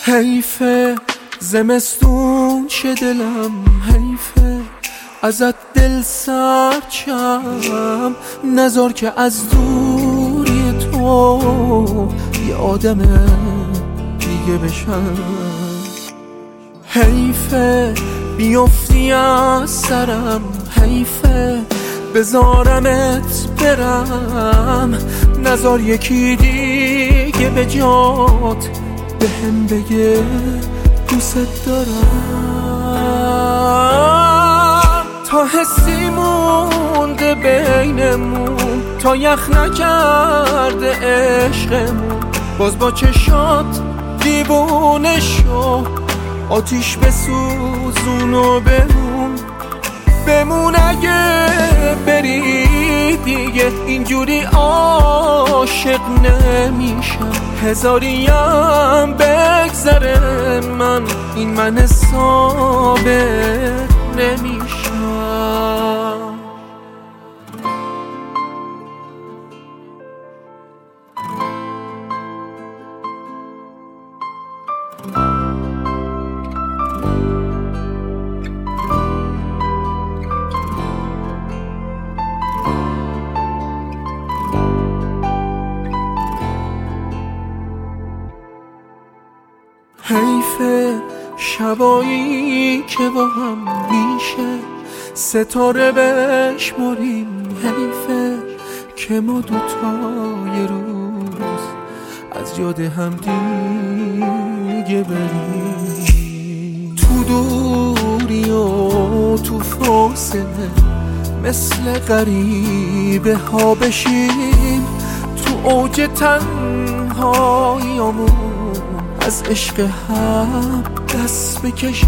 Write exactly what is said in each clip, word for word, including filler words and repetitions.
حیفه زمستون شه دلم، حیفه ازت دل سرچم، نذار که از دوری تو یه آدم دیگه بشم. حیفه بیفتی از سرم، حیفه بذارمت برم، نذار یکی دیگه به جات به هم بگه دوست دارم. تا حسی مونده بینمون، تا یخ نکرده عشقمون، باز با چشات دیوونه شو، آتیش بسوزون و بمون بمون. اگه بری دیگه اینجوری عاشق نمیشم، هزاریم بگذره من این من ثابت نمیشم. حیفه شبایی که با هم میشه ستاره بشماریم، حیفه که ما دوتا یه روز از یاد هم دیگه بریم. تو دوری و تو فاصله مثل غریبه ها بشیم، تو اوج تنهاییامون از عشق هم دست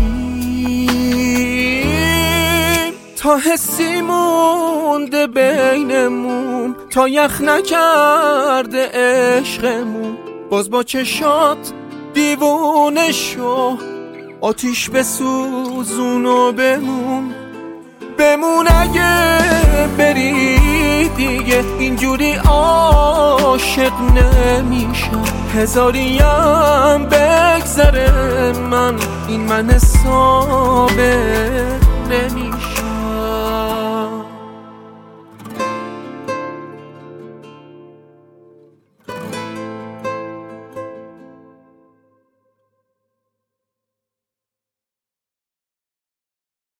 بکشیم. تا حسی مونده بینمون، تا یخ نکرده عشقمون، باز با چشات دیوونه شو، آتیش بسوزون و بمون بمون. اگه بری دیگه اینجوری عاشق نمیشم، هزاریم بگذره من این من ثابت نمیشم.